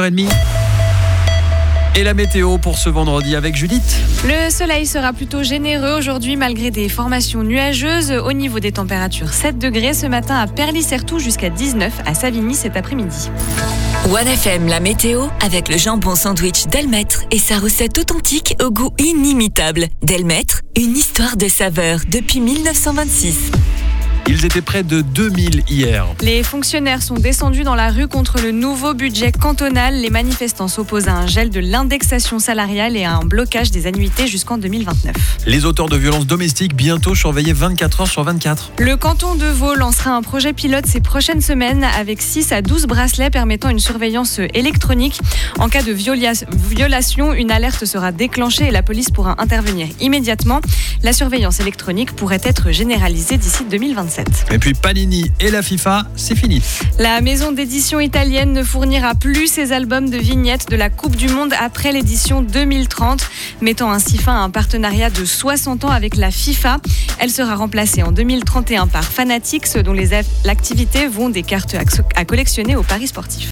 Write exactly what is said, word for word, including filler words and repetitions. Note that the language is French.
trente. Et la météo pour ce vendredi avec Judith. Le soleil sera plutôt généreux aujourd'hui malgré des formations nuageuses. Au niveau des températures, sept degrés ce matin à Perly-Certoux jusqu'à dix-neuf à Savigny cet après-midi. One F M, la météo avec le jambon sandwich Delmaitre et sa recette authentique au goût inimitable. Delmaitre, une histoire de saveur depuis mille neuf cent vingt-six. Ils étaient près de deux mille hier. Les fonctionnaires sont descendus dans la rue contre le nouveau budget cantonal. Les manifestants s'opposent à un gel de l'indexation salariale et à un blocage des annuités jusqu'en deux mille vingt-neuf. Les auteurs de violences domestiques bientôt surveillés vingt-quatre heures sur vingt-quatre. Le canton de Vaud lancera un projet pilote ces prochaines semaines avec six à douze bracelets permettant une surveillance électronique. En cas de violia- violation, une alerte sera déclenchée et la police pourra intervenir immédiatement. La surveillance électronique pourrait être généralisée d'ici deux mille vingt-sept. Et puis Panini et la FIFA, c'est fini. La maison d'édition italienne ne fournira plus ses albums de vignettes de la Coupe du Monde après l'édition deux mille trente, mettant ainsi fin à un partenariat de soixante ans avec la FIFA. Elle sera remplacée en deux mille trente et un par Fanatics, dont les activités vont des cartes à collectionner au paris sportif.